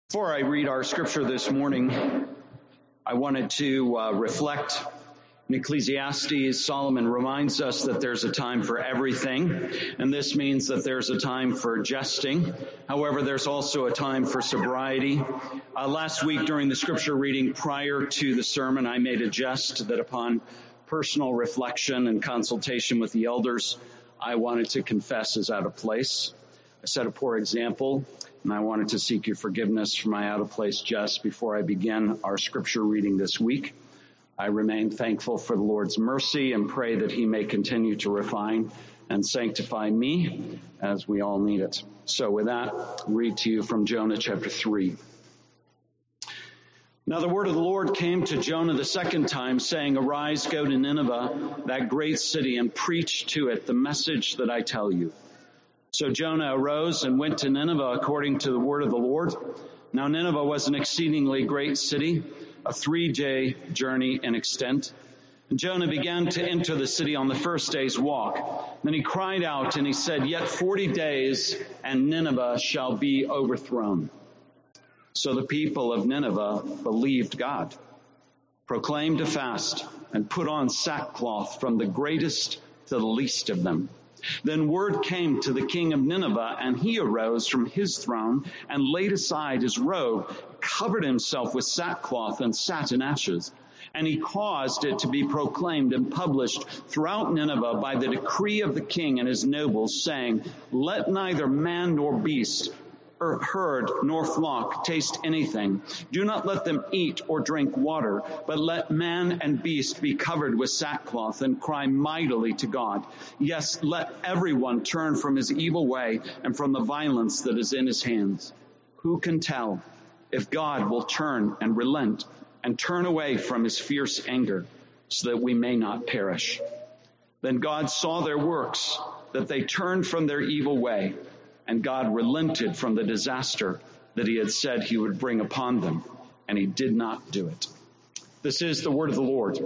Before I read our scripture this morning, I wanted to reflect. In Ecclesiastes, Solomon reminds us that there's a time for everything, and this means that there's a time for jesting. However, there's also a time for sobriety. Last week during the scripture reading prior to the sermon, I made a jest that upon personal reflection and consultation with the elders, I wanted to confess is out of place. I set a poor example, and I wanted to seek your forgiveness for my out-of-place jest before I begin our scripture reading this week. I remain thankful for the Lord's mercy and pray that he may continue to refine and sanctify me as we all need it. So with that, I'll read to you from Jonah chapter 3. Now the word of the Lord came to Jonah the second time, saying, "Arise, go to Nineveh, that great city, and preach to it the message that I tell you." So Jonah arose and went to Nineveh according to the word of the Lord. Now Nineveh was an exceedingly great city, a 3-day journey in extent. And Jonah began to enter the city on the first day's walk. Then he cried out and he said, "Yet 40 days and Nineveh shall be overthrown." So the people of Nineveh believed God, proclaimed a fast, and put on sackcloth from the greatest to the least of them. Then word came to the king of Nineveh, and he arose from his throne and laid aside his robe, covered himself with sackcloth, and sat in ashes. And he caused it to be proclaimed and published throughout Nineveh by the decree of the king and his nobles, saying, "Let neither man nor beast, or herd nor flock taste anything. Do not let them eat or drink water, but let man and beast be covered with sackcloth and cry mightily to God. Yes, let everyone turn from his evil way and from the violence that is in his hands. Who can tell if God will turn and relent and turn away from his fierce anger so that we may not perish?" Then God saw their works, that they turned from their evil way, and God relented from the disaster that he had said he would bring upon them, and he did not do it. This is the word of the Lord.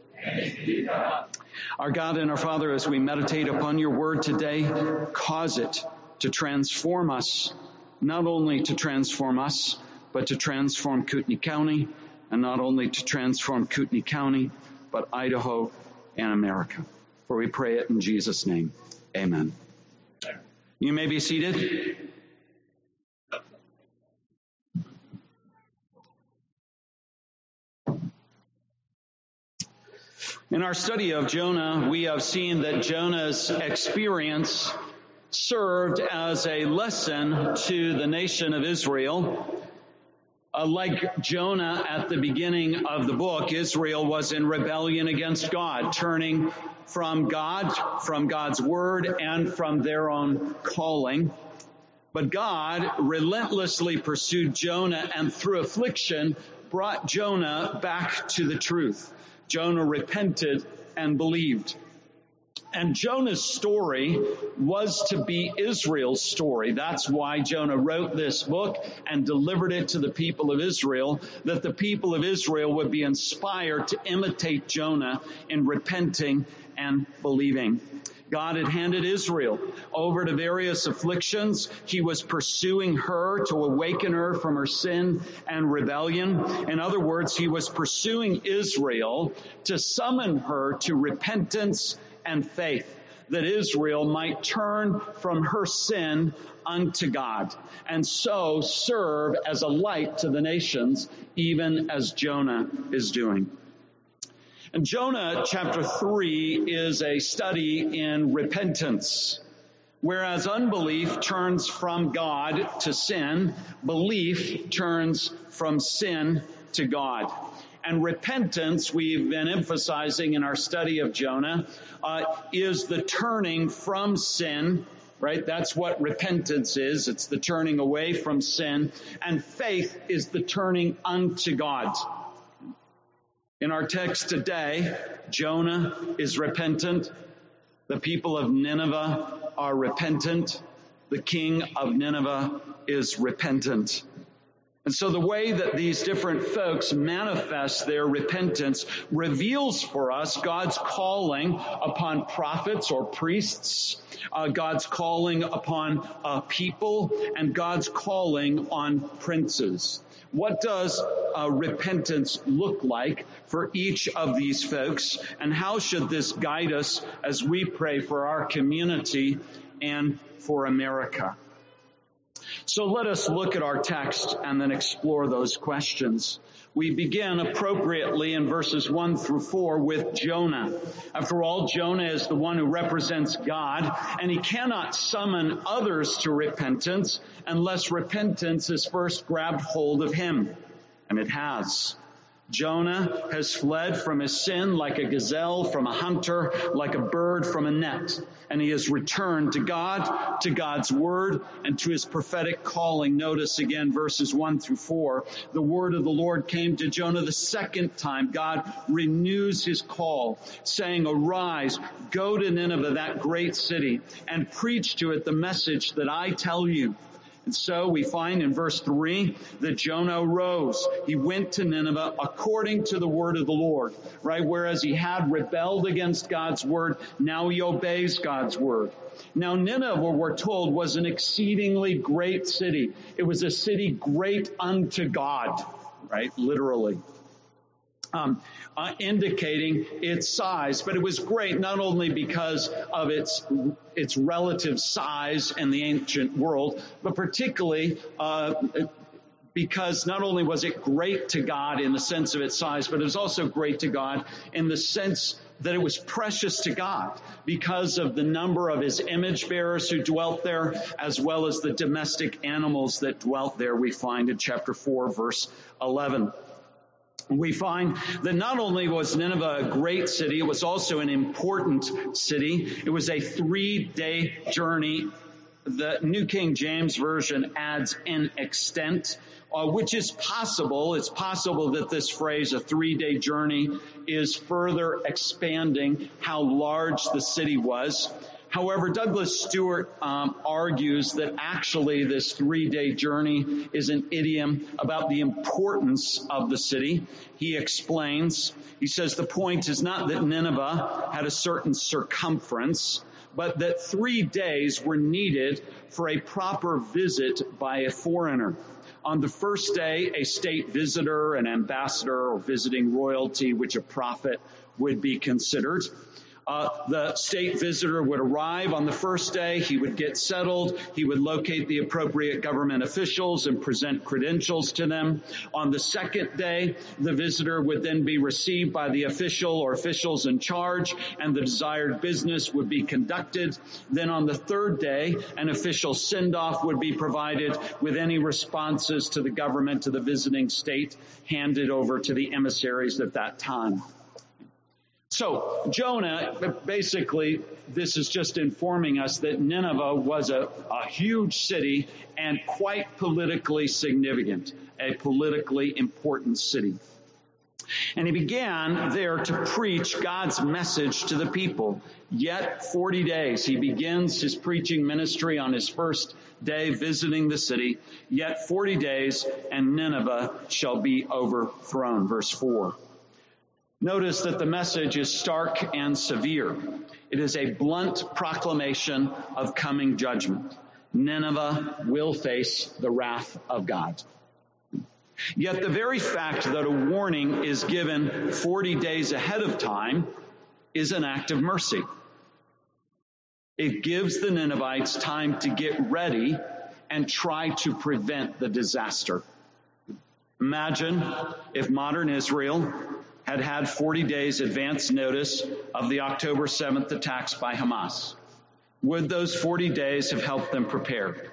Our God and our Father, as we meditate upon your word today, cause it to transform us, not only to transform us, but to transform Kootenai County, and not only to transform Kootenai County, but Idaho and America. For we pray it in Jesus' name. Amen. You may be seated. In our study of Jonah, we have seen that Jonah's experience served as a lesson to the nation of Israel. Like Jonah at the beginning of the book, Israel was in rebellion against God, turning from God, from God's word, and from their own calling. But God relentlessly pursued Jonah, and through affliction brought Jonah back to the truth. Jonah repented and believed. And Jonah's story was to be Israel's story. That's why Jonah wrote this book and delivered it to the people of Israel, that the people of Israel would be inspired to imitate Jonah in repenting and believing. God had handed Israel over to various afflictions. He was pursuing her to awaken her from her sin and rebellion. In other words, he was pursuing Israel to summon her to repentance and faith, that Israel might turn from her sin unto God, and so serve as a light to the nations, even as Jonah is doing. And Jonah chapter 3 is a study in repentance. Whereas unbelief turns from God to sin, belief turns from sin to God. And repentance, we've been emphasizing in our study of Jonah, is the turning from sin, right? That's what repentance is. It's the turning away from sin. And faith is the turning unto God. In our text today, Jonah is repentant. The people of Nineveh are repentant. The king of Nineveh is repentant. And so the way that these different folks manifest their repentance reveals for us God's calling upon prophets or priests, God's calling upon people, and God's calling on princes. What does repentance look like for each of these folks, and how should this guide us as we pray for our community and for America? So let us look at our text and then explore those questions. We begin appropriately in verses 1 through 4 with Jonah. After all, Jonah is the one who represents God, and he cannot summon others to repentance unless repentance is first grabbed hold of him. And it has. Jonah has fled from his sin like a gazelle from a hunter, like a bird from a net. And he has returned to God, to God's word, and to his prophetic calling. Notice again verses 1 through 4. The word of the Lord came to Jonah the second time. God renews his call, saying, "Arise, go to Nineveh, that great city, and preach to it the message that I tell you." And so we find in verse 3 that Jonah arose. He went to Nineveh according to the word of the Lord, right? Whereas he had rebelled against God's word, now he obeys God's word. Now Nineveh, we're told, was an exceedingly great city. It was a city great unto God, right? Literally. Indicating its size, but it was great not only because of its relative size in the ancient world, but particularly because not only was it great to God in the sense of its size, but it was also great to God in the sense that it was precious to God because of the number of his image bearers who dwelt there, as well as the domestic animals that dwelt there, we find in chapter 4, verse 11. We find that not only was Nineveh a great city, it was also an important city. It was a 3-day journey. The New King James Version adds "in extent," which is possible. It's possible that this phrase, a 3-day journey, is further expanding how large the city was. However, Douglas Stewart argues that actually this 3-day journey is an idiom about the importance of the city. He explains, he says the point is not that Nineveh had a certain circumference, but that 3 days were needed for a proper visit by a foreigner. On the first day, a state visitor, an ambassador, or visiting royalty, which a prophet would be considered. The state visitor would arrive on the first day. He would get settled. He would locate the appropriate government officials and present credentials to them. On the second day, the visitor would then be received by the official or officials in charge, and the desired business would be conducted. Then on the third day, an official send-off would be provided with any responses to the government, to the visiting state, handed over to the emissaries at that time. So Jonah, basically, this is just informing us that Nineveh was a huge city and quite politically significant, a politically important city. And he began there to preach God's message to the people. Yet 40 days, he begins his preaching ministry on his first day visiting the city. Yet 40 days and Nineveh shall be overthrown. Verse 4. Notice that the message is stark and severe. It is a blunt proclamation of coming judgment. Nineveh will face the wrath of God. Yet the very fact that a warning is given 40 days ahead of time is an act of mercy. It gives the Ninevites time to get ready and try to prevent the disaster. Imagine if modern Israel had 40 days advance notice of the October 7th attacks by Hamas. Would those 40 days have helped them prepare?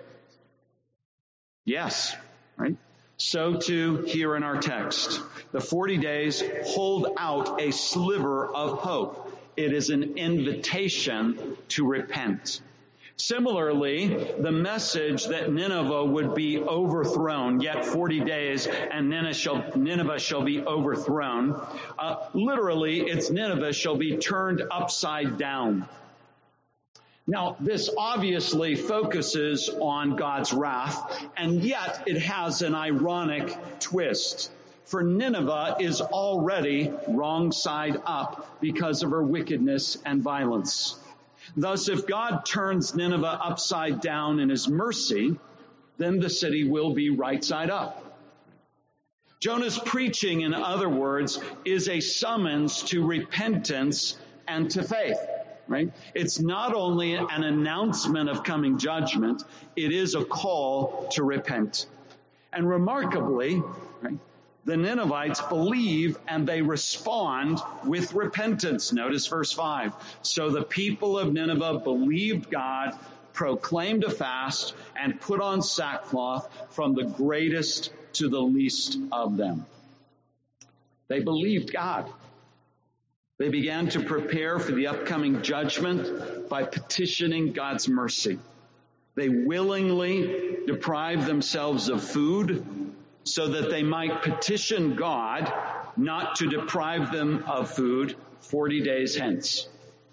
Yes, right? So too here in our text. The 40 days hold out a sliver of hope. It is an invitation to repent. Similarly, the message that Nineveh would be overthrown, yet 40 days and Nineveh shall be overthrown. Literally, it's Nineveh shall be turned upside down. Now, this obviously focuses on God's wrath, and yet it has an ironic twist. For Nineveh is already wrong side up because of her wickedness and violence. Thus, if God turns Nineveh upside down in his mercy, then the city will be right side up. Jonah's preaching, in other words, is a summons to repentance and to faith, right? It's not only an announcement of coming judgment, it is a call to repent. And remarkably, right, the Ninevites believe and they respond with repentance. Notice verse 5. So the people of Nineveh believed God, proclaimed a fast, and put on sackcloth from the greatest to the least of them. They believed God. They began to prepare for the upcoming judgment by petitioning God's mercy. They willingly deprived themselves of food so that they might petition God not to deprive them of food 40 days hence.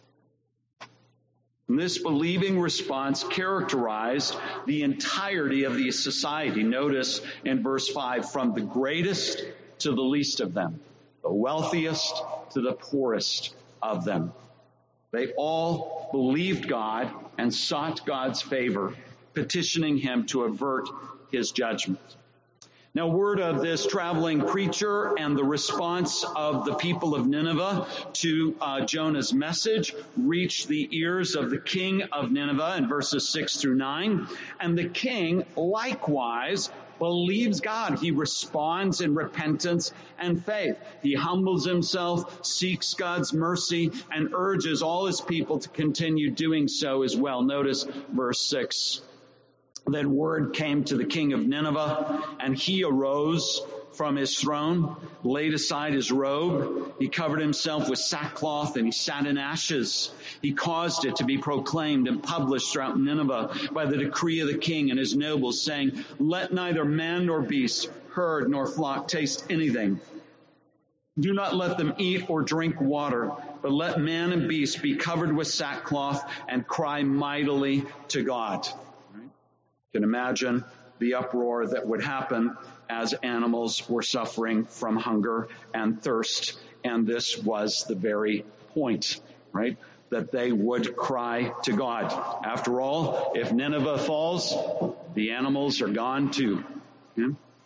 And this believing response characterized the entirety of the society. Notice in verse 5, from the greatest to the least of them, the wealthiest to the poorest of them. They all believed God and sought God's favor, petitioning him to avert his judgment. Now, word of this traveling preacher and the response of the people of Nineveh to Jonah's message reached the ears of the king of Nineveh in verses 6 through 9. And the king likewise believes God. He responds in repentance and faith. He humbles himself, seeks God's mercy, and urges all his people to continue doing so as well. Notice verse 6. Then word came to the king of Nineveh, and he arose from his throne, laid aside his robe. He covered himself with sackcloth, and he sat in ashes. He caused it to be proclaimed and published throughout Nineveh by the decree of the king and his nobles, saying, let neither man nor beast, herd nor flock taste anything. Do not let them eat or drink water, but let man and beast be covered with sackcloth and cry mightily to God. You can imagine the uproar that would happen as animals were suffering from hunger and thirst. And this was the very point, right? That they would cry to God. After all, if Nineveh falls, the animals are gone too. Yeah?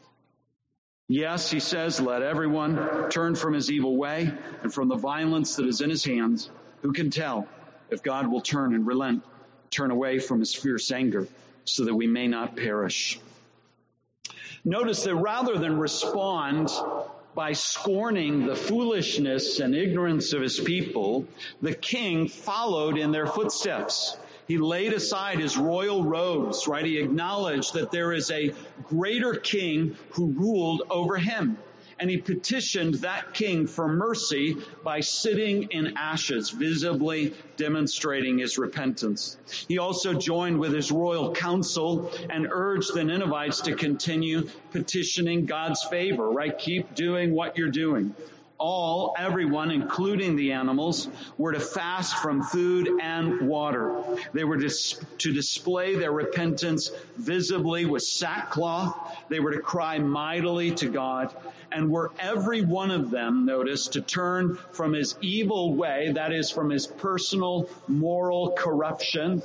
Yes, he says, let everyone turn from his evil way and from the violence that is in his hands. Who can tell if God will turn and relent, turn away from his fierce anger, so that we may not perish. Notice that rather than respond by scorning the foolishness and ignorance of his people, the king followed in their footsteps. He laid aside his royal robes, right? He acknowledged that there is a greater king who ruled over him. And he petitioned that king for mercy by sitting in ashes, visibly demonstrating his repentance. He also joined with his royal council and urged the Ninevites to continue petitioning God's favor, right? Keep doing what you're doing. Everyone, including the animals, were to fast from food and water. They were to display their repentance visibly with sackcloth. They were to cry mightily to God. And were every one of them, notice, to turn from his evil way, that is, from his personal moral corruption,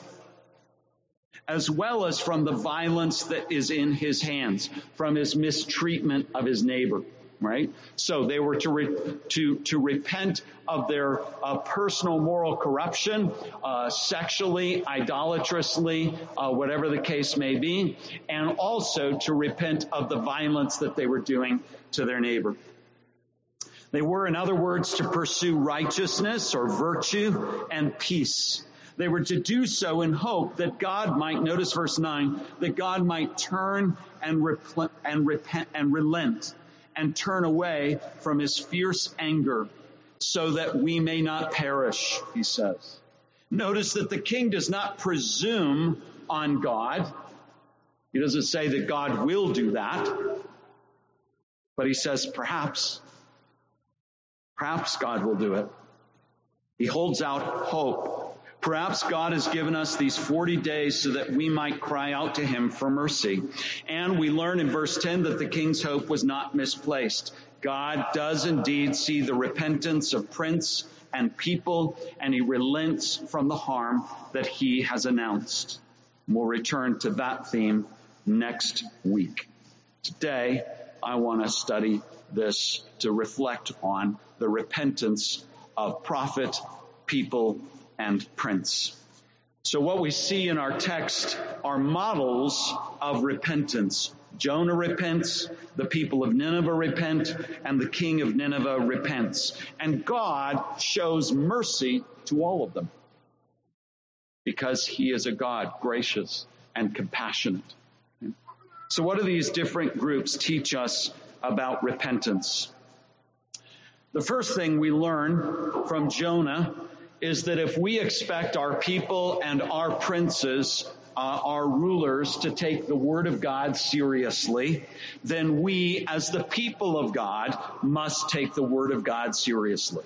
as well as from the violence that is in his hands, from his mistreatment of his neighbor. Right? So they were to repent of their personal moral corruption, sexually, idolatrously, whatever the case may be, and also to repent of the violence that they were doing to their neighbor. They were, in other words, to pursue righteousness or virtue and peace. They were to do so in hope that God might, notice verse 9, that God might turn and repent and relent and turn away from his fierce anger so that we may not perish, he says. Notice that the king does not presume on God. He doesn't say that God will do that, but he says perhaps God will do it. He holds out hope Perhaps God has given us these 40 days so that we might cry out to him for mercy. And we learn in verse 10 that the king's hope was not misplaced. God does indeed see the repentance of prince and people, and he relents from the harm that he has announced. We'll return to that theme next week. Today, I want to study this to reflect on the repentance of prophet, people, and prince. So what we see in our text are models of repentance. Jonah repents, the people of Nineveh repent, and the king of Nineveh repents. And God shows mercy to all of them because he is a God gracious and compassionate. So what do these different groups teach us about repentance? The first thing we learn from Jonah is that if we expect our people and our princes, our rulers, to take the word of God seriously, then we, as the people of God, must take the word of God seriously.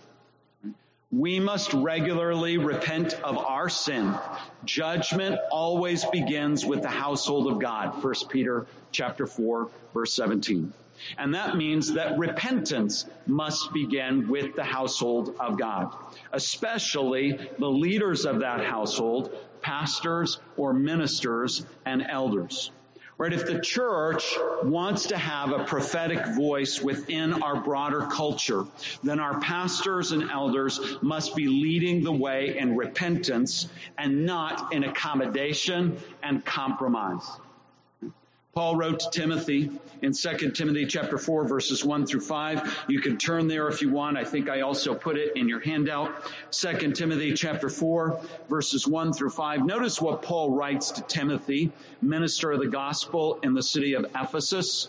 We must regularly repent of our sin. Judgment always begins with the household of God. 1 Peter chapter 4, verse 17. And that means that repentance must begin with the household of God, especially the leaders of that household, pastors or ministers and elders. Right? If the church wants to have a prophetic voice within our broader culture, then our pastors and elders must be leading the way in repentance and not in accommodation and compromise. Paul wrote to Timothy in 2 Timothy chapter 4, verses 1 through 5. You can turn there if you want. I think I also put it in your handout. 2 Timothy chapter 4, verses 1 through 5. Notice what Paul writes to Timothy, minister of the gospel in the city of Ephesus.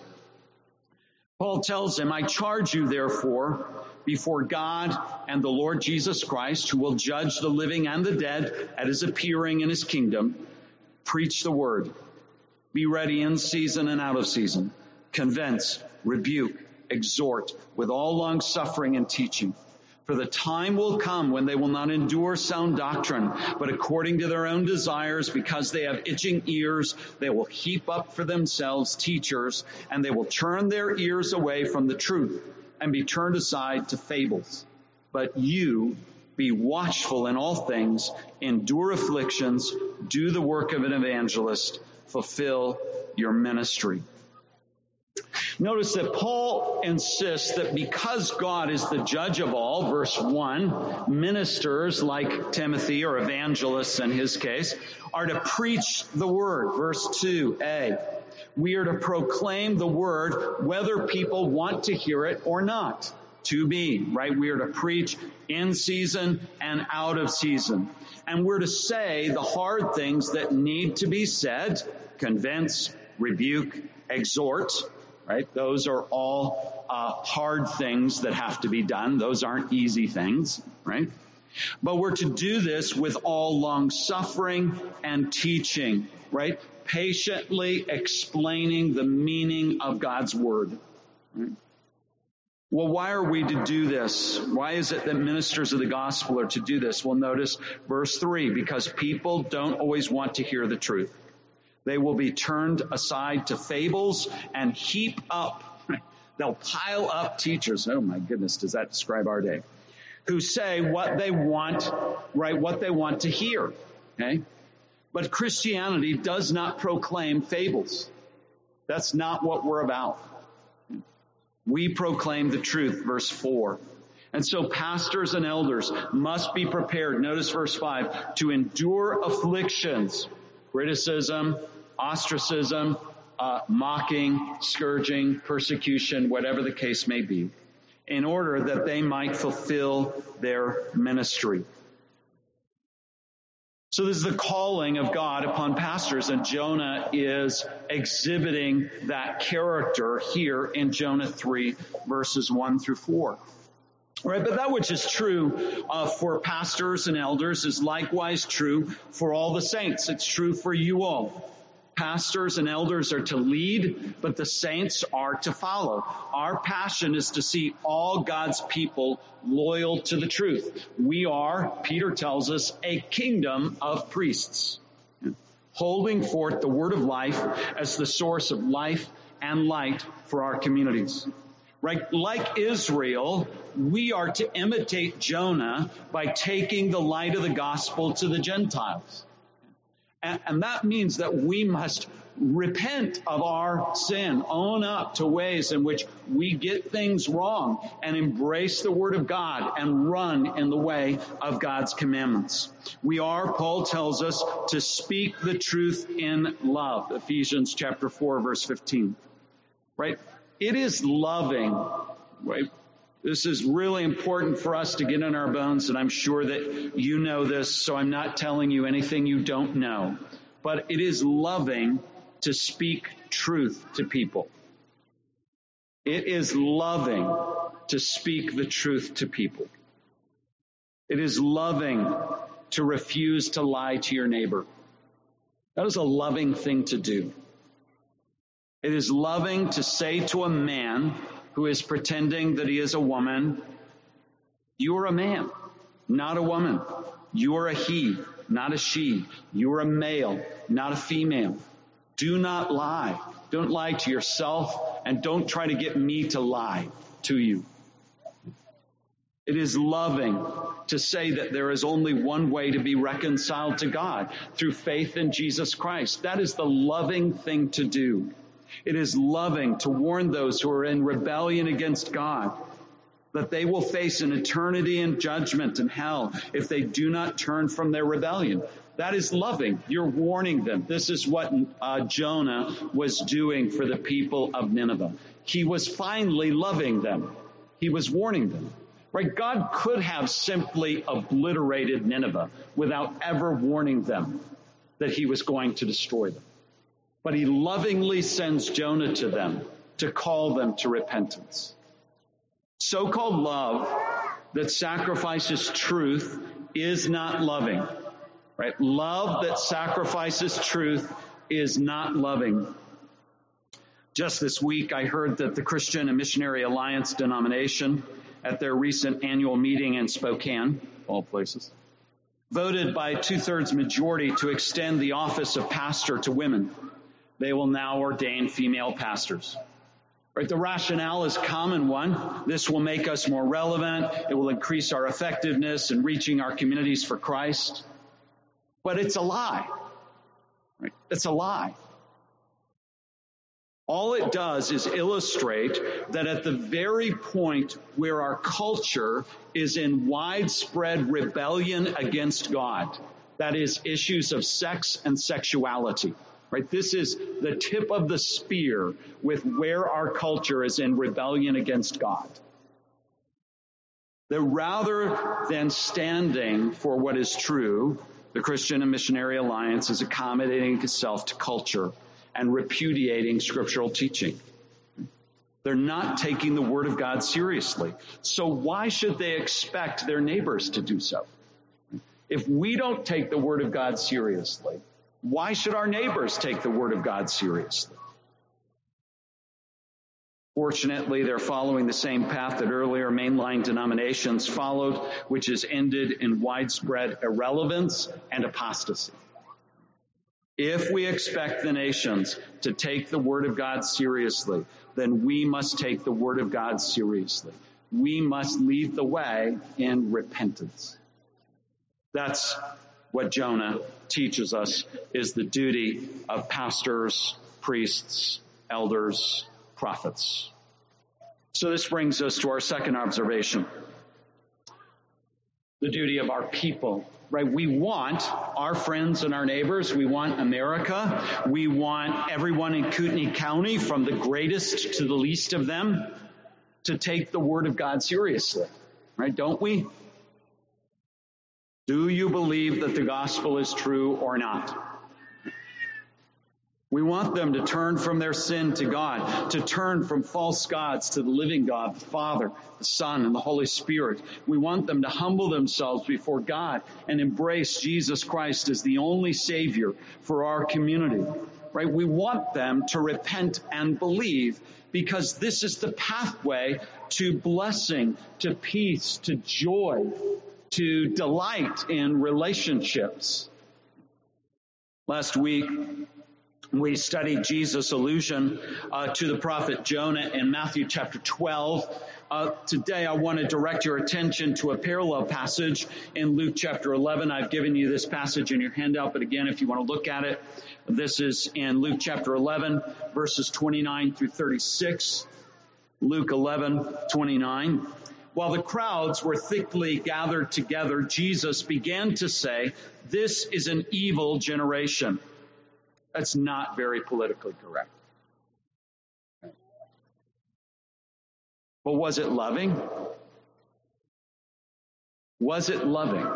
Paul tells him, I charge you therefore before God and the Lord Jesus Christ, who will judge the living and the dead at his appearing in his kingdom, preach the word. Be ready in season and out of season. Convince, rebuke, exhort with all long suffering and teaching. For the time will come when they will not endure sound doctrine, but according to their own desires, because they have itching ears, they will heap up for themselves teachers, and they will turn their ears away from the truth and be turned aside to fables. But you be watchful in all things, endure afflictions, do the work of an evangelist, fulfill your ministry. Notice that Paul insists that because God is the judge of all, verse 1, ministers like Timothy or evangelists in his case are to preach the word. Verse 2a, we are to proclaim the word whether people want to hear it or not. 2b, right? We are to preach in season and out of season. And we're to say the hard things that need to be said, convince, rebuke, exhort, right? Those are all hard things that have to be done. Those aren't easy things, right? But we're to do this with all long suffering and teaching, right? Patiently explaining the meaning of God's word. Right? Well, why are we to do this? Why is it that ministers of the gospel are to do this? Well, notice verse 3, because people don't always want to hear the truth. They will be turned aside to fables and heap up. They'll pile up teachers. Oh my goodness, does that describe our day? Who say what they want, right? What they want to hear. Okay? But Christianity does not proclaim fables. That's not what we're about. We proclaim the truth, verse 4. And so pastors and elders must be prepared, notice verse 5, to endure afflictions, criticism, ostracism, mocking, scourging, persecution, whatever the case may be, in order that they might fulfill their ministry. So this is the calling of God upon pastors, and Jonah is exhibiting that character here in Jonah 3, verses 1 through 4. Right, but that which is true for pastors and elders is likewise true for all the saints. It's true for you all. Pastors and elders are to lead, but the saints are to follow. Our passion is to see all God's people loyal to the truth. We are, Peter tells us, a kingdom of priests, holding forth the word of life as the source of life and light for our communities. Right? Like Israel, we are to imitate Jonah by taking the light of the gospel to the Gentiles. And that means that we must repent of our sin, own up to ways in which we get things wrong, and embrace the Word of God and run in the way of God's commandments. We are, Paul tells us, to speak the truth in love. Ephesians chapter 4, verse 15. Right? It is loving, right? This is really important for us to get in our bones, and I'm sure that you know this, so I'm not telling you anything you don't know. But it is loving to speak truth to people. It is loving to speak the truth to people. It is loving to refuse to lie to your neighbor. That is a loving thing to do. It is loving to say to a man who is pretending that he is a woman, you are a man, not a woman. You are a he, not a she. You are a male, not a female. Do not lie. Don't lie to yourself, and don't try to get me to lie to you. It is loving to say that there is only one way to be reconciled to God, through faith in Jesus Christ. That is the loving thing to do. It is loving to warn those who are in rebellion against God that they will face an eternity in judgment in hell if they do not turn from their rebellion. That is loving. You're warning them. This is what Jonah was doing for the people of Nineveh. He was finally loving them. He was warning them. Right? God could have simply obliterated Nineveh without ever warning them that he was going to destroy them. But he lovingly sends Jonah to them to call them to repentance. So-called love that sacrifices truth is not loving. Right? Love that sacrifices truth is not loving. Just this week, I heard that the Christian and Missionary Alliance denomination, at their recent annual meeting in Spokane, all places, voted by 2/3 majority to extend the office of pastor to women. They will now ordain female pastors. Right? The rationale is a common one. This will make us more relevant. It will increase our effectiveness in reaching our communities for Christ. But it's a lie. Right? It's a lie. All it does is illustrate that at the very point where our culture is in widespread rebellion against God, that is issues of sex and sexuality. Right? This is the tip of the spear with where our culture is in rebellion against God. That rather than standing for what is true, the Christian and Missionary Alliance is accommodating itself to culture and repudiating scriptural teaching. They're not taking the Word of God seriously. So why should they expect their neighbors to do so? If we don't take the Word of God seriously, why should our neighbors take the Word of God seriously? Fortunately, they're following the same path that earlier mainline denominations followed, which has ended in widespread irrelevance and apostasy. If we expect the nations to take the Word of God seriously, then we must take the Word of God seriously. We must lead the way in repentance. That's what Jonah teaches us is the duty of pastors, priests, elders, prophets. So this brings us to our second observation. The duty of our people, right? We want our friends and our neighbors. We want America. We want everyone in Kootenai County, from the greatest to the least of them, to take the Word of God seriously, right? Don't we? Do you believe that the gospel is true or not? We want them to turn from their sin to God, to turn from false gods to the living God, the Father, the Son, and the Holy Spirit. We want them to humble themselves before God and embrace Jesus Christ as the only Savior for our community. right? We want them to repent and believe, because this is the pathway to blessing, to peace, to joy, to delight in relationships. Last week, we studied Jesus' allusion to the prophet Jonah in Matthew chapter 12. Today, I want to direct your attention to a parallel passage in Luke chapter 11. I've given you this passage in your handout, but again, if you want to look at it, this is in Luke chapter 11, verses 29 through 36. Luke 11:29. While the crowds were thickly gathered together, Jesus began to say, "This is an evil generation." That's not very politically correct. But was it loving? Was it loving?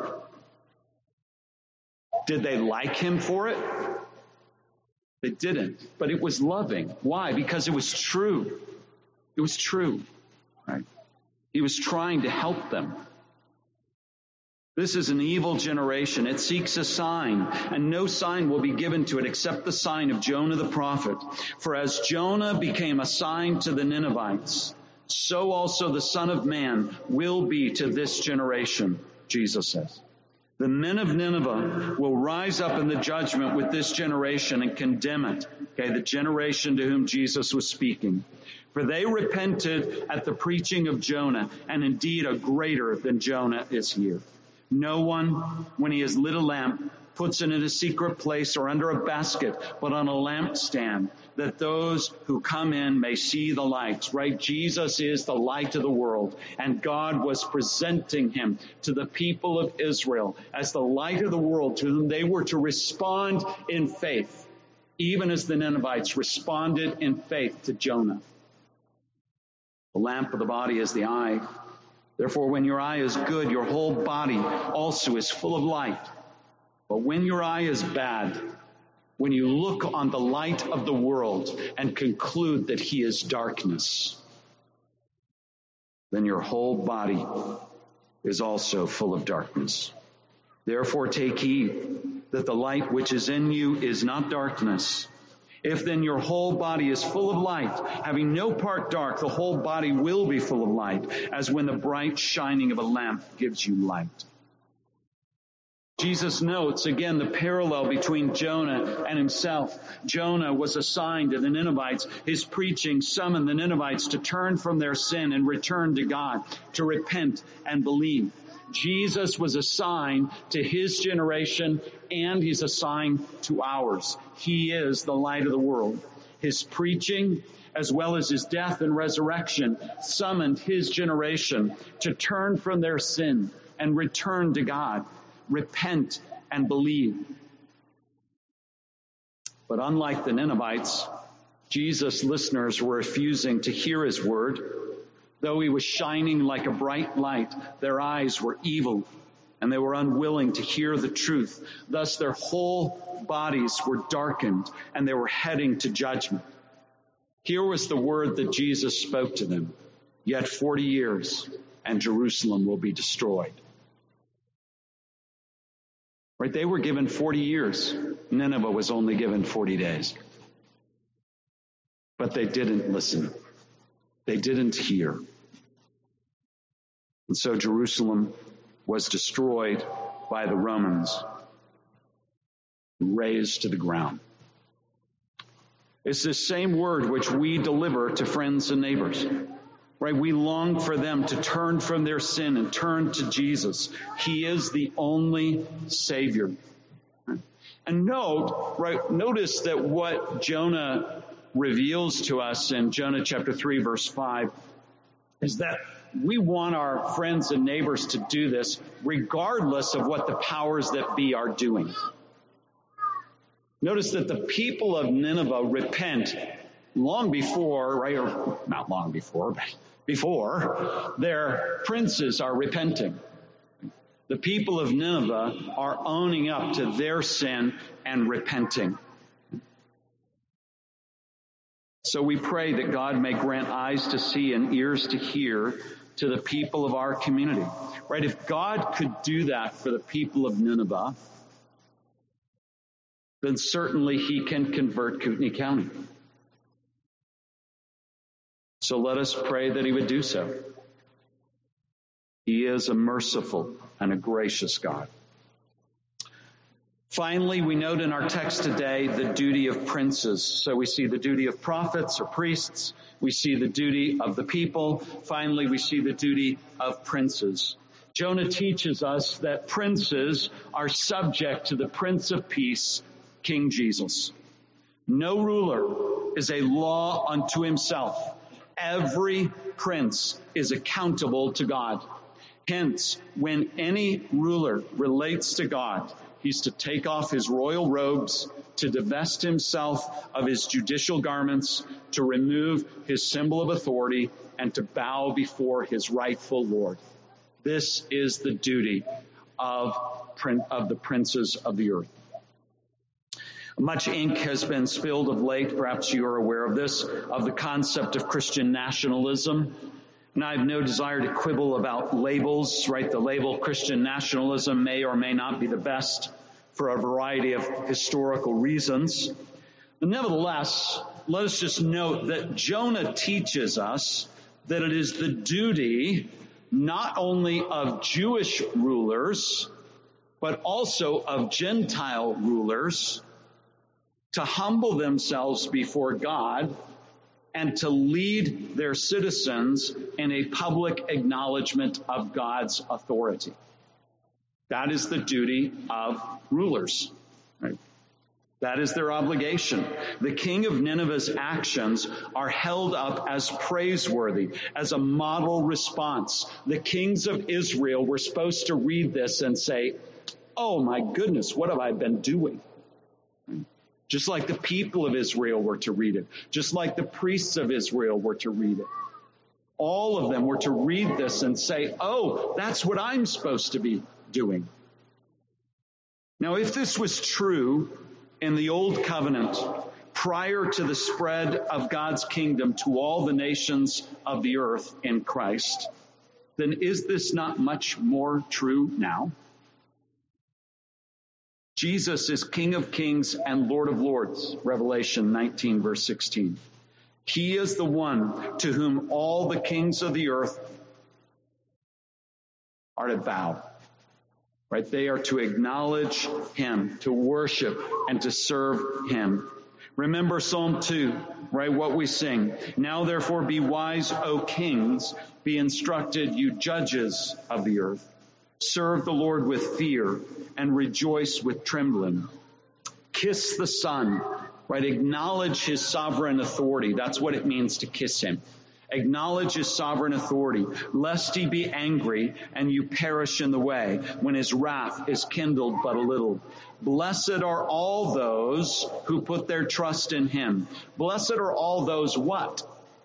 Did they like him for it? They didn't, but it was loving. Why? Because it was true. It was true, right? He was trying to help them. This is an evil generation. It seeks a sign, and no sign will be given to it except the sign of Jonah the prophet. For as Jonah became a sign to the Ninevites, so also the Son of Man will be to this generation, Jesus says. The men of Nineveh will rise up in the judgment with this generation and condemn it. Okay, the generation to whom Jesus was speaking. For they repented at the preaching of Jonah, and indeed a greater than Jonah is here. No one, when he has lit a lamp, puts it in a secret place or under a basket, but on a lampstand, that those who come in may see the light. Right? Jesus is the light of the world, and God was presenting him to the people of Israel as the light of the world, to whom they were to respond in faith, even as the Ninevites responded in faith to Jonah. The lamp of the body is the eye. Therefore, when your eye is good, your whole body also is full of light. But when your eye is bad, when you look on the light of the world and conclude that he is darkness, then your whole body is also full of darkness. Therefore, take heed that the light which is in you is not darkness. If then your whole body is full of light, having no part dark, the whole body will be full of light, as when the bright shining of a lamp gives you light. Jesus notes again the parallel between Jonah and himself. Jonah was a sign to the Ninevites. His preaching summoned the Ninevites to turn from their sin and return to God, to repent and believe. Jesus was a sign to his generation, and he's a sign to ours. He is the light of the world. His preaching, as well as his death and resurrection, summoned his generation to turn from their sin and return to God, repent and believe. But unlike the Ninevites, Jesus' listeners were refusing to hear his word. Though he was shining like a bright light, their eyes were evil, and they were unwilling to hear the truth. Thus their whole bodies were darkened, and they were heading to judgment. Here was the word that Jesus spoke to them. Yet 40 years, and Jerusalem will be destroyed. Right? They were given 40 years. Nineveh was only given 40 days. But they didn't listen. They didn't hear. And so Jerusalem was destroyed by the Romans, razed to the ground. It's the same word which we deliver to friends and neighbors. Right? We long for them to turn from their sin and turn to Jesus. He is the only Savior. And notice that what Jonah reveals to us in Jonah chapter 3, verse 5, is that we want our friends and neighbors to do this regardless of what the powers that be are doing. Notice that the people of Nineveh repent long before, right, or not long before, but before their princes are repenting. The people of Nineveh are owning up to their sin and repenting. So we pray that God may grant eyes to see and ears to hear to the people of our community. Right? If God could do that for the people of Nineveh, then certainly he can convert Kootenai County. So let us pray that he would do so. He is a merciful and a gracious God. Finally, we note in our text today the duty of princes. So we see the duty of prophets or priests. We see the duty of the people. Finally, we see the duty of princes. Jonah teaches us that princes are subject to the Prince of Peace, King Jesus. No ruler is a law unto himself. Every prince is accountable to God. Hence, when any ruler relates to God, he's to take off his royal robes, to divest himself of his judicial garments, to remove his symbol of authority, and to bow before his rightful Lord. This is the duty of the princes of the earth. Much ink has been spilled of late, perhaps you are aware of this, of the concept of Christian nationalism. And I have no desire to quibble about labels, right? The label Christian nationalism may or may not be the best for a variety of historical reasons. But nevertheless, let us just note that Jonah teaches us that it is the duty not only of Jewish rulers, but also of Gentile rulers to humble themselves before God and to lead their citizens in a public acknowledgement of God's authority. That is the duty of rulers, right? That is their obligation. The king of Nineveh's actions are held up as praiseworthy, as a model response. The kings of Israel were supposed to read this and say, "Oh my goodness, what have I been doing?" Just like the people of Israel were to read it. Just like the priests of Israel were to read it. All of them were to read this and say, "Oh, that's what I'm supposed to be doing." Now, if this was true in the Old Covenant, prior to the spread of God's kingdom to all the nations of the earth in Christ, then is this not much more true now? Jesus is King of Kings and Lord of Lords, Revelation 19, verse 16. He is the one to whom all the kings of the earth are to bow. Right? They are to acknowledge him, to worship, and to serve him. Remember Psalm 2, right? What we sing. Now therefore be wise, O kings, be instructed, you judges of the earth. Serve the Lord with fear and rejoice with trembling. Kiss the Son, right? Acknowledge his sovereign authority. That's what it means to kiss him. Acknowledge his sovereign authority, lest he be angry and you perish in the way when his wrath is kindled but a little. Blessed are all those who put their trust in him. Blessed are all those what?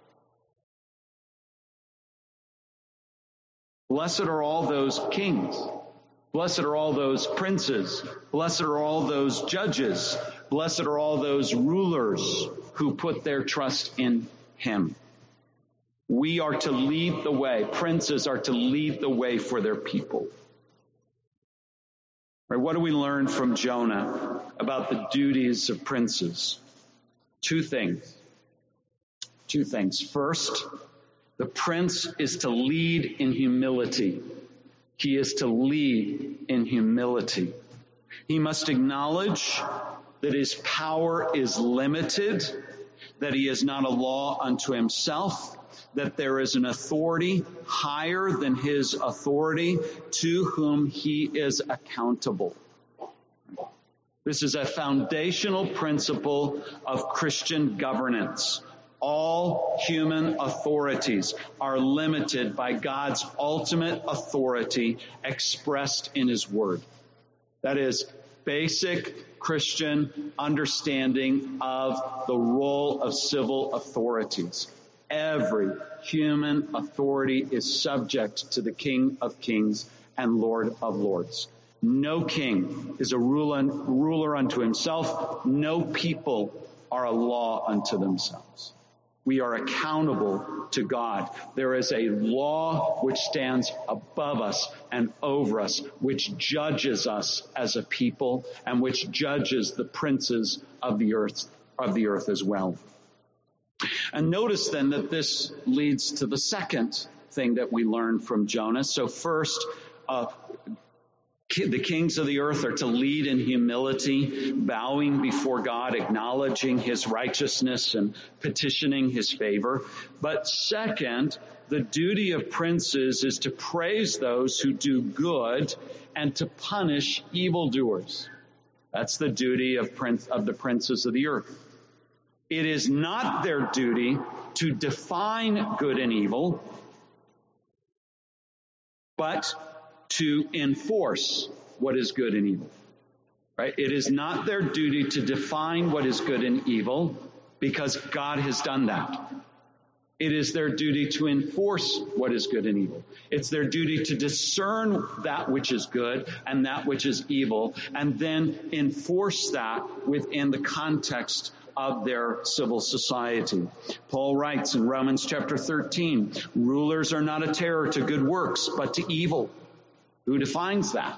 Blessed are all those kings. Blessed are all those princes. Blessed are all those judges. Blessed are all those rulers who put their trust in him. We are to lead the way. Princes are to lead the way for their people. Right? What do we learn from Jonah about the duties of princes? Two things. First, the prince is to lead in humility. He is to lead in humility. He must acknowledge that his power is limited, that he is not a law unto himself, that there is an authority higher than his authority to whom he is accountable. This is a foundational principle of Christian governance. All human authorities are limited by God's ultimate authority expressed in his word. That is basic Christian understanding of the role of civil authorities. Every human authority is subject to the King of Kings and Lord of Lords. No king is a ruler unto himself. No people are a law unto themselves. We are accountable to God. There is a law which stands above us and over us, which judges us as a people and which judges the princes of the earth as well. And notice then that this leads to the second thing that we learn from Jonah. So first, the kings of the earth are to lead in humility, bowing before God, acknowledging his righteousness and petitioning his favor. But second, the duty of princes is to praise those who do good and to punish evildoers. That's the duty of the princes of the earth. It is not their duty to define good and evil, but to enforce what is good and evil. Right? It is not their duty to define what is good and evil, because God has done that. It is their duty to enforce what is good and evil. It's their duty to discern that which is good and that which is evil, and then enforce that within the context of their civil society. Paul writes in Romans chapter 13, rulers are not a terror to good works, but to evil. Who defines that?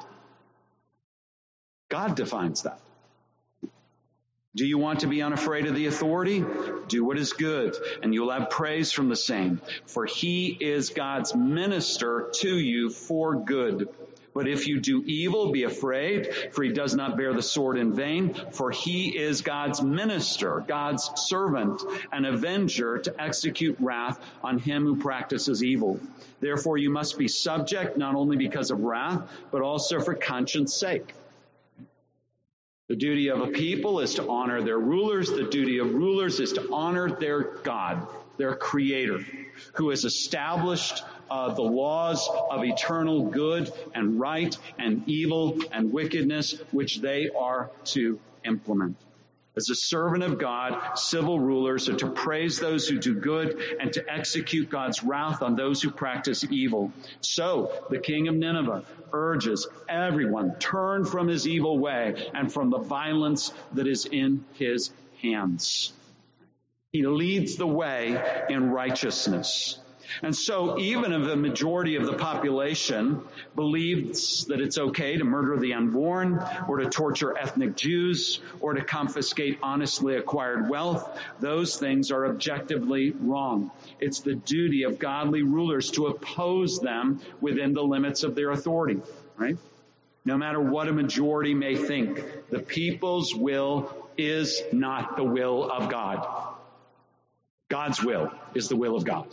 God defines that. Do you want to be unafraid of the authority? Do what is good, and you'll have praise from the same. For he is God's minister to you for good. But if you do evil, be afraid, for he does not bear the sword in vain, for he is God's minister, God's servant, an avenger to execute wrath on him who practices evil. Therefore you must be subject, not only because of wrath, but also for conscience sake. The duty of a people is to honor their rulers. The duty of rulers is to honor their God, their creator, who has established the laws of eternal good and right and evil and wickedness, which they are to implement. As a servant of God, civil rulers are to praise those who do good and to execute God's wrath on those who practice evil. So the king of Nineveh urges everyone, turn from his evil way and from the violence that is in his hands. He leads the way in righteousness. And so even if a majority of the population believes that it's okay to murder the unborn or to torture ethnic Jews or to confiscate honestly acquired wealth, those things are objectively wrong. It's the duty of godly rulers to oppose them within the limits of their authority, right? No matter what a majority may think, the people's will is not the will of God. God's will is the will of God.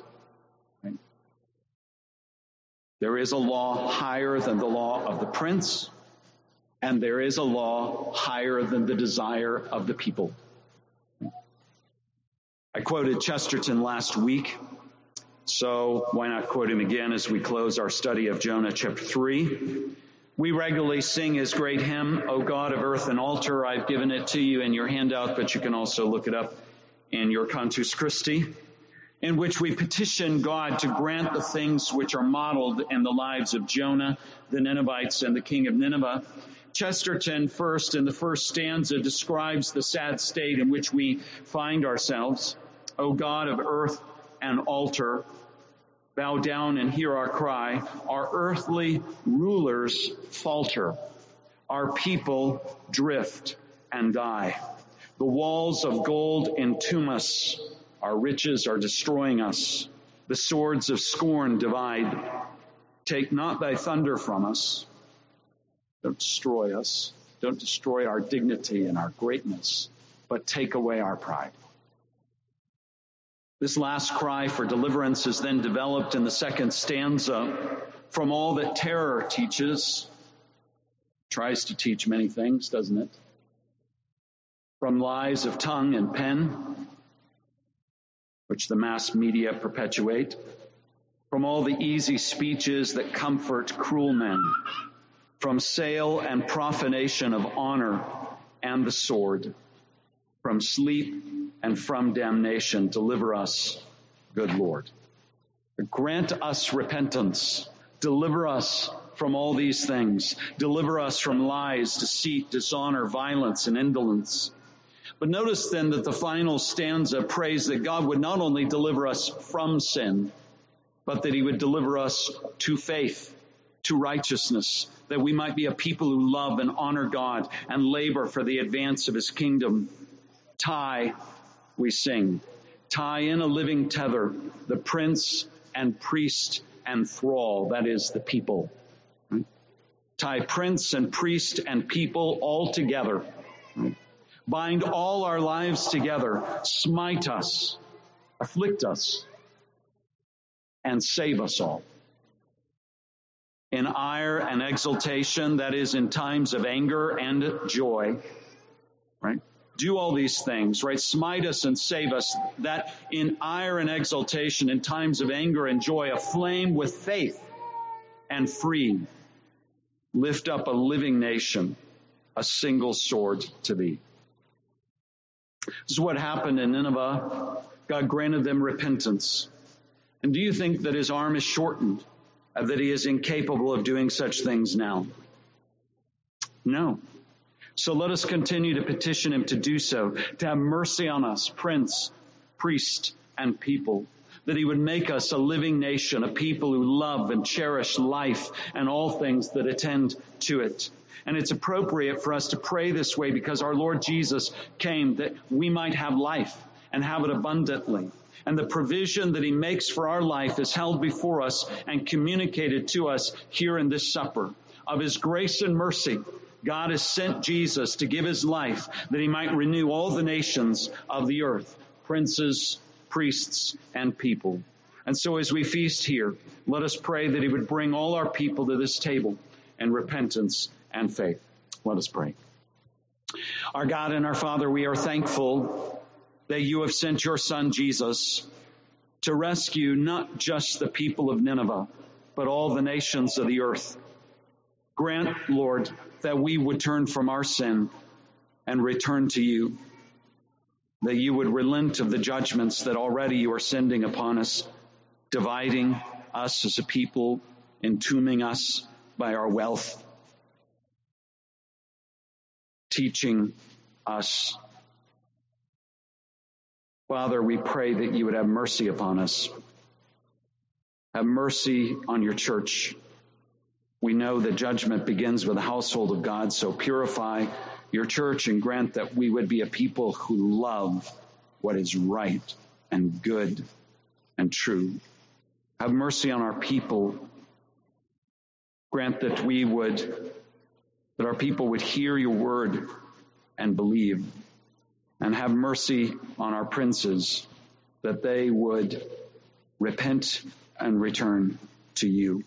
There is a law higher than the law of the prince, and there is a law higher than the desire of the people. I quoted Chesterton last week, so why not quote him again as we close our study of Jonah chapter 3. We regularly sing his great hymn, O God of earth and altar. I've given it to you in your handout, but you can also look it up in your Cantus Christi, in which we petition God to grant the things which are modeled in the lives of Jonah, the Ninevites, and the king of Nineveh. Chesterton, first, in the first stanza, describes the sad state in which we find ourselves. O God of earth and altar, bow down and hear our cry. Our earthly rulers falter. Our people drift and die. The walls of gold entomb us. Our riches are destroying us. The swords of scorn divide. Take not thy thunder from us. Don't destroy us. Don't destroy our dignity and our greatness, but take away our pride. This last cry for deliverance is then developed in the second stanza. From all that terror teaches, tries to teach many things, doesn't it? From lies of tongue and pen, which the mass media perpetuate, from all the easy speeches that comfort cruel men, from sale and profanation of honor and the sword, from sleep and from damnation, deliver us, good Lord. Grant us repentance. Deliver us from all these things. Deliver us from lies, deceit, dishonor, violence, and indolence. But notice then that the final stanza prays that God would not only deliver us from sin, but that he would deliver us to faith, to righteousness, that we might be a people who love and honor God and labor for the advance of his kingdom. Tie, we sing. Tie in a living tether, the prince and priest and thrall, that is the people. Tie prince and priest and people all together. Bind all our lives together. Smite us, afflict us, and save us all. In ire and exultation, that is in times of anger and joy, right? Do all these things, right? Smite us and save us, that in ire and exultation, in times of anger and joy, aflame with faith and free, lift up a living nation, a single sword to thee. This is what happened in Nineveh. God granted them repentance. And do you think that his arm is shortened, that he is incapable of doing such things now? No. So let us continue to petition him to do so, to have mercy on us, prince, priest, and people, that he would make us a living nation, a people who love and cherish life and all things that attend to it. And it's appropriate for us to pray this way because our Lord Jesus came that we might have life and have it abundantly. And the provision that he makes for our life is held before us and communicated to us here in this supper. Of his grace and mercy, God has sent Jesus to give his life that he might renew all the nations of the earth, princes, priests, and people. And so as we feast here, let us pray that he would bring all our people to this table in repentance and faith. Let us pray. Our God and our Father, we are thankful that you have sent your Son, Jesus, to rescue not just the people of Nineveh, but all the nations of the earth. Grant, Lord, that we would turn from our sin and return to you, that you would relent of the judgments that already you are sending upon us, dividing us as a people, entombing us by our wealth, teaching us. Father, we pray that you would have mercy upon us. Have mercy on your church. We know that judgment begins with the household of God, so purify your church and grant that we would be a people who love what is right and good and true. Have mercy on our people. Grant that our people would hear your word and believe. And have mercy on our princes, that they would repent and return to you.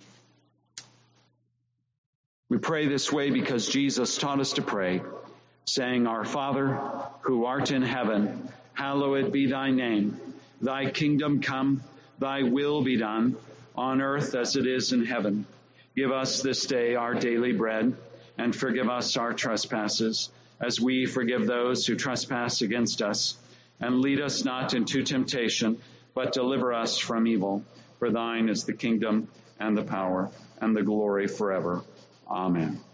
We pray this way because Jesus taught us to pray, saying, Our Father, who art in heaven, hallowed be thy name. Thy kingdom come, thy will be done, on earth as it is in heaven. Give us this day our daily bread, and forgive us our trespasses, as we forgive those who trespass against us. And lead us not into temptation, but deliver us from evil. For thine is the kingdom and the power and the glory forever. Amen.